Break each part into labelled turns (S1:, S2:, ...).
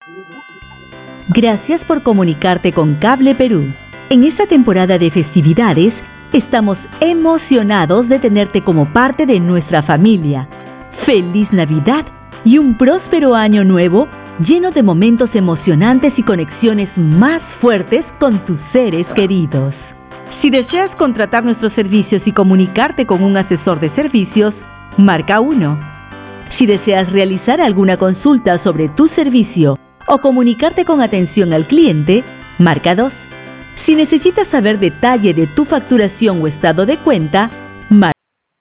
S1: Gracias por comunicarte con Cable Perú. En esta temporada de festividades, estamos emocionados de tenerte como parte de nuestra familia. ¡Feliz Navidad y un próspero año nuevo lleno de momentos emocionantes y conexiones más fuertes con tus seres queridos! Si deseas contratar nuestros servicios y comunicarte con un asesor de servicios, marca 1. Si deseas realizar alguna consulta sobre tu servicio o comunicarte con atención al cliente, marca 2. Si necesitas saber detalle de tu facturación o estado de cuenta, marca.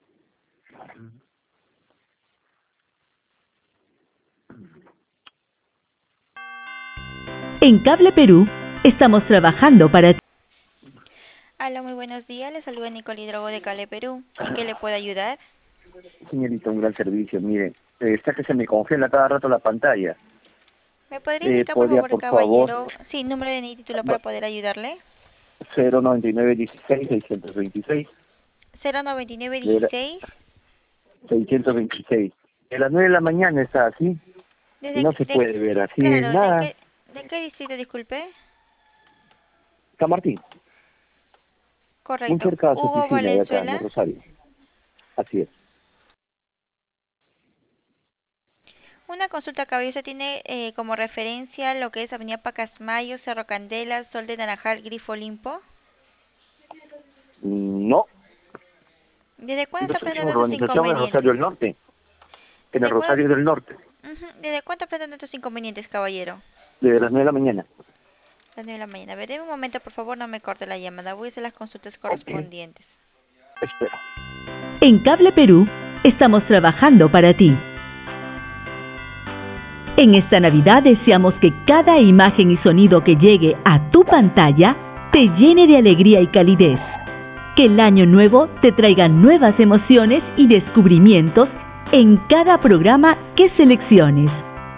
S1: En Cable Perú, estamos trabajando para ti.
S2: Hola, muy buenos días. Le saluda Nicole Hidrogo de Cable Perú. ¿En qué le puedo ayudar?
S3: Señorita, un gran servicio. Mire, está que se me congela cada rato la pantalla.
S2: ¿Me podría indicar, por
S3: ¿Podría,
S2: favor,
S3: por favor,
S2: caballero, sí, número de NID y título para poder ayudarle?
S3: 09916-626 de la,
S2: 09916.
S3: 626? De las 9 de la mañana está así y no se puede ver así
S2: Claro,
S3: nada.
S2: ¿de qué distrito, disculpe?
S3: San Martín, muy
S2: Correcto.
S3: cerca de su
S2: Hugo
S3: oficina de acá, en
S2: Valenzuela.
S3: el Rosario. Así es.
S2: Una consulta, caballero. Usted tiene como referencia lo que es Avenida Pacasmayo, Cerro Candela, Sol de Naranjal, Grifo Olimpo.
S3: No,
S2: ¿Desde cuándo
S3: yo
S2: está
S3: estoy en
S2: presentando estos
S3: urbanización en el Rosario
S2: inconvenientes?
S3: del Norte, en el
S2: ¿Desde cuándo,
S3: Rosario del Norte,
S2: ¿Desde cuándo está presentando estos inconvenientes, caballero?
S3: desde las 9 de la mañana.
S2: Las 9 de la mañana. A ver, deme un momento, por favor, no me corte la llamada. Voy a hacer las consultas
S3: Ok,
S2: correspondientes.
S3: espero.
S1: En Cable Perú, estamos trabajando para ti. En esta Navidad deseamos que cada imagen y sonido que llegue a tu pantalla te llene de alegría y calidez. Que el año nuevo te traiga nuevas emociones y descubrimientos en cada programa que selecciones.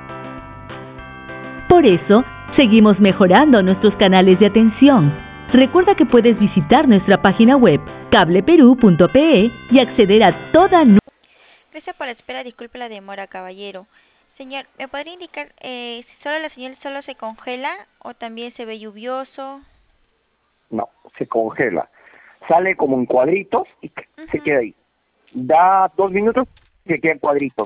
S1: Por eso, seguimos mejorando nuestros canales de atención. Recuerda que puedes visitar nuestra página web cableperú.pe y acceder a toda nuestra.
S2: Gracias por la espera. Disculpe la demora, caballero. Señor, ¿me podría indicar si solo la señal solo se congela o también se ve lluvioso?
S3: No, se congela. Sale como en cuadritos y se
S2: Ujú.
S3: queda ahí. Da 2 minutos y se queda en cuadritos.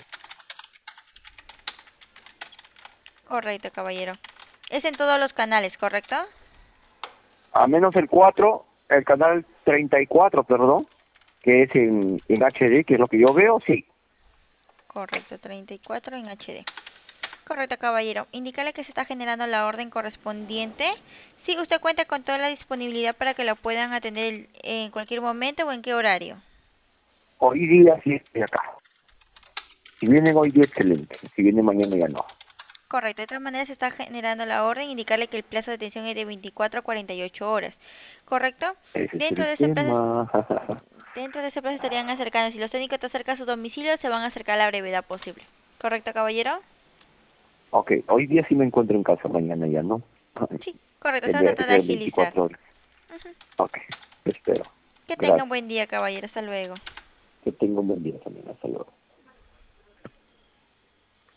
S2: Correcto, caballero. Es en todos los canales, ¿correcto?
S3: A menos el 4, el canal 34, perdón, que es en HD, que es lo que yo veo, sí.
S2: Correcto, 34 en HD. Correcto, caballero. Indicarle que se está generando la orden correspondiente. Sí, usted cuenta con toda la disponibilidad para que la puedan atender en cualquier momento o en qué horario.
S3: Hoy día sí estoy acá. Si vienen hoy día, excelente. Si vienen mañana, ya no.
S2: Correcto, de todas maneras se está generando la orden, indicarle que el plazo de atención es de 24 a 48 horas. ¿Correcto?
S3: Ese es
S2: Dentro
S3: el
S2: de ese plazo,
S3: tema.
S2: dentro de ese plazo estarían acercando. Si los técnicos están cerca a su domicilio, se van a acercar a la brevedad posible. ¿Correcto, caballero?
S3: Ok, hoy día sí me encuentro en casa, mañana ya no.
S2: Sí, correcto, se va a
S3: Tendría que
S2: tratar de
S3: ser
S2: agilizar.
S3: 24 horas.
S2: Ujú.
S3: Ok, espero.
S2: Que tengan
S3: Gracias.
S2: buen día, caballero. Hasta luego.
S3: Que tenga un buen día también. Hasta luego.